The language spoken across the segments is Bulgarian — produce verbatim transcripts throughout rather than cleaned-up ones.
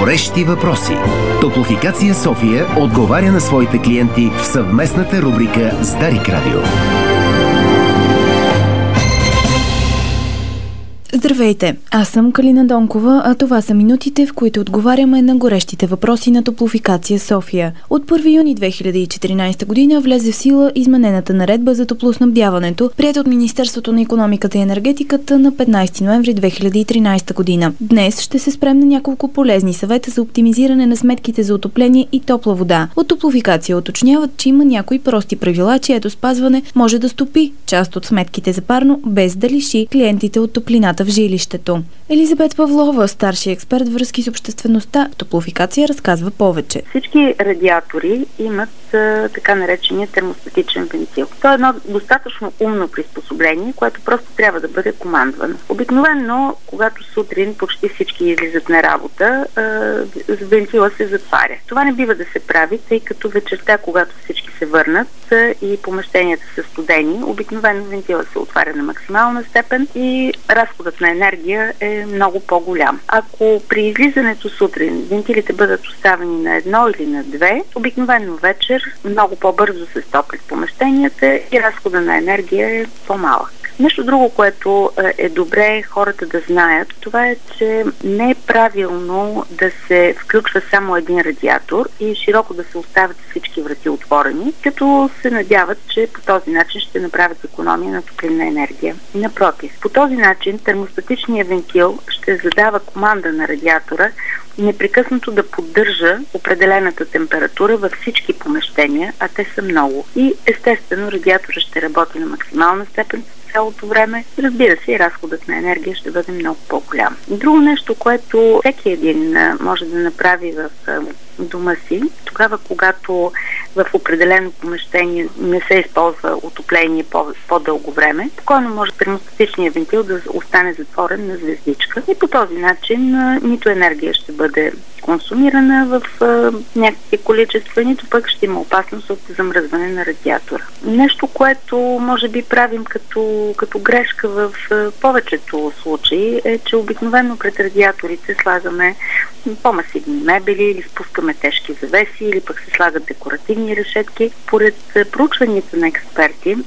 Горещи въпроси. Топлофикация София отговаря на своите клиенти в съвместната рубрика с Дарик Радио. Здравейте, аз съм Калина Донкова, а това са минутите, в които отговаряме на горещите въпроси на Топлофикация София. От първи юни две хиляди и четиринадесета година влезе в сила изменената наредба за топлоснабдяването, приета от Министерството на икономиката и енергетиката на петнадесети ноември две хиляди и тринадесета година. Днес ще се спрем на няколко полезни съвета за оптимизиране на сметките за отопление и топла вода. От Топлофикация уточняват, че има някои прости правила, чието спазване може да стопи част от сметките за парно, без да лиши клиентите от топлината в жилището. Елизабет Павлова, старши експерт връзки с обществеността в Топлофикация, разказва повече. Всички радиатори имат а, така наречения термостатичен вентил. То е едно достатъчно умно приспособление, което просто трябва да бъде командвано. Обикновено, когато сутрин почти всички излизат на работа, а, вентила се затваря. Това не бива да се прави, тъй като вечерта, когато всички се върнат а, и помещенията са студени, обикновено вентила се отваря на максимална степен и разходът на енергия е много по-голям. Ако при излизането сутрин вентилите бъдат оставени на едно или на две, обикновено вечер много по-бързо се стоплят помещенията и разхода на енергия е по-малък. Нещо друго, което е добре хората да знаят, това е, че не е правилно да се включва само един радиатор и широко да се оставят всички врати отворени, като се надяват, че по този начин ще направят икономия на топлинна енергия. Напротив, по този начин термостатичният вентил ще задава команда на радиатора непрекъснато да поддържа определената температура във всички помещения, а те са много. И естествено радиатора ще работи на максимална степен цялото време. Разбира се, и разходът на енергия ще бъде много по-голям. Друго нещо, което всеки един може да направи в дома си, тогава когато в определено помещение не се използва отопление по- по-дълго време, спокойно може термостатичният вентил да остане затворен на звездичка и по този начин а, нито енергия ще бъде консумирана в а, някакви количества, нито пък ще има опасност от замръзване на радиатора. Нещо, което може би правим като, като грешка в а, повечето случаи е, че обикновено пред радиаторите слагаме по-масивни мебели или спускаме тежки завеси или пък се слагат декоративни решетки. Поред проучванията на експерти,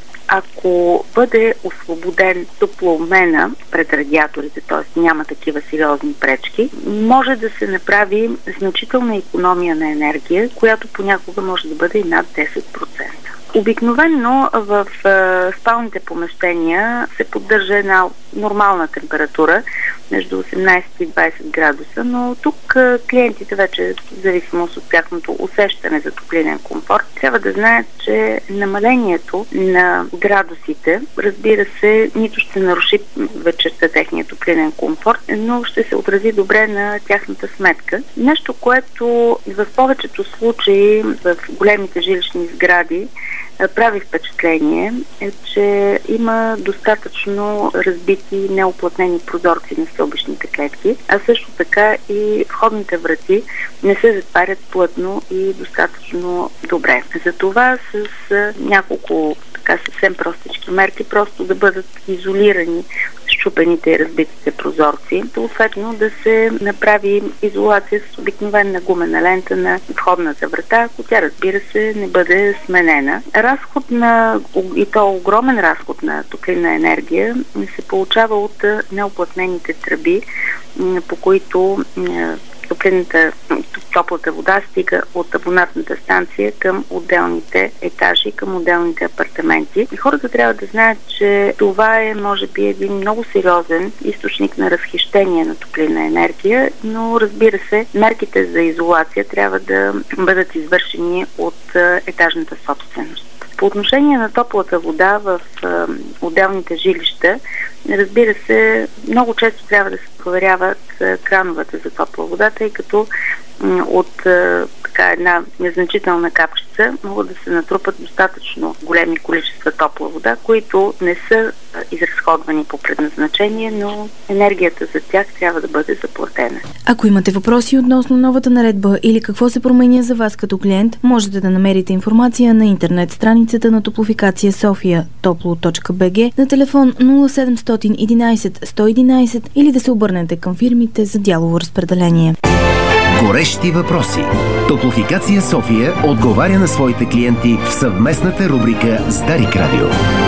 ако бъде освободен топлообмена пред радиаторите, т.е. няма такива сериозни пречки, може да се направи значителна икономия на енергия, която понякога може да бъде и над десет процента. Обикновено в е, спалните помещения се поддържа една нормална температура между осемнадесет и двадесет градуса, но тук е, клиентите вече, в зависимост от тяхното усещане за топлинен комфорт, трябва да знаят, че намалението на градусите, разбира се, нито ще наруши вечерта техния топлинен комфорт, но ще се отрази добре на тяхната сметка. Нещо, което в повечето случаи в големите жилищни сгради прави впечатление, е, че има достатъчно разбити неоплътнени прозорци на стълбищните клетки, а също така и входните врати не се затварят плътно и достатъчно добре. Затова с няколко така съвсем простички мерки просто да бъдат изолирани счупените и разбитите прозорци, съответно да се направи изолация с обикновена гумена лента на входната врата, ако тя, разбира се, не бъде сменена. Разход на, и то огромен разход на топлинна енергия се получава от неоплътнените тръби, по които топлинната, топлата вода стига от абонатната станция към отделните етажи, към отделните апартаменти. И хората трябва да знаят, че това е, може би, един много сериозен източник на разхищение на топлинна енергия, но, разбира се, мерките за изолация трябва да бъдат извършени от етажната собственост. По отношение на топлата вода в а, отделните жилища, разбира се, много често трябва да се проверяват а, крановете за топла вода, тъй като м, от а, така една незначителна капчица могат да се натрупат достатъчно големи количества топла вода, които не са а, изразходвани по предназначение, но енергията за тях трябва да бъде заплатена. Ако имате въпроси относно новата наредба или какво се променя за вас като клиент, можете да намерите информация на интернет страницата на Топлофикация София топло точка би джи на телефон нула седемстотин и единадесет сто и единадесет или да се обърнете към фирмите за дялово разпределение. Горещи въпроси. Топлофикация София отговаря на своите клиенти в съвместната рубрика с Дарик Радио.